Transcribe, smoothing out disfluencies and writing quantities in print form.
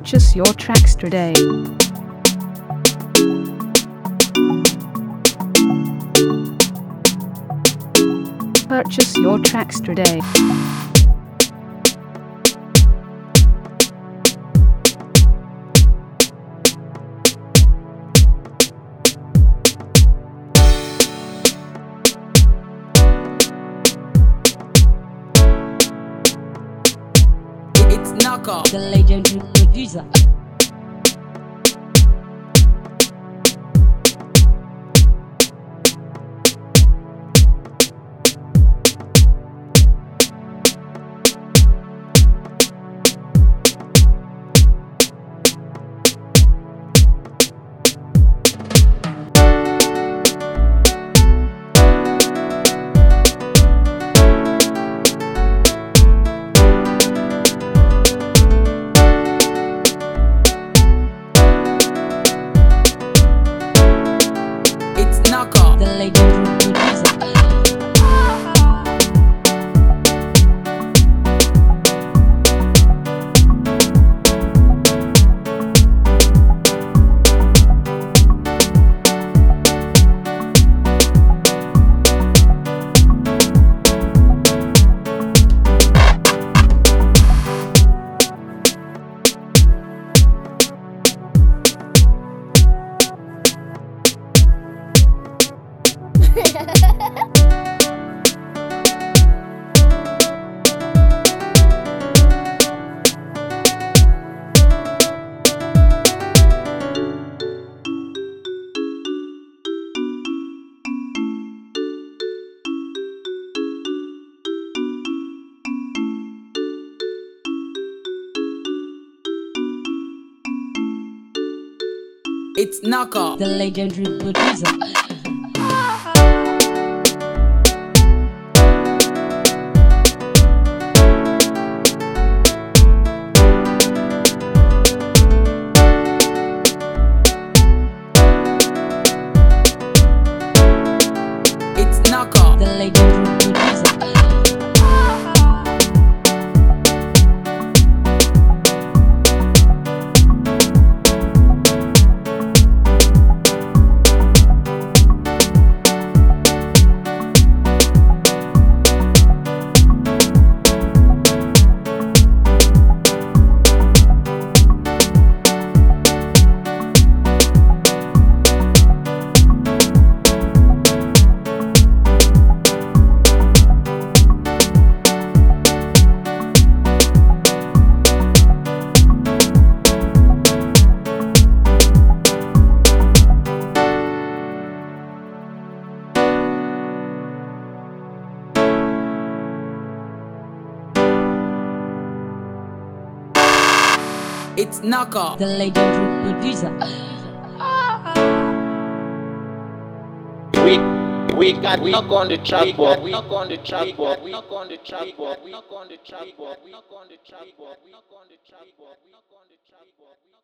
Purchase your tracks today. Purchase your tracks today. It's Knockoff, the legendary producer. Knockoff, The legendary producer. it's Knockoff, The legendary producer. it's Knockoff, The legendary producer. it's Knockoff, The legendary producer. We got knock on the track board. We knock on the track board. We knock on the track board. We knock on the track board. We knock on the track board. We knock on the track board. We knock on the track board.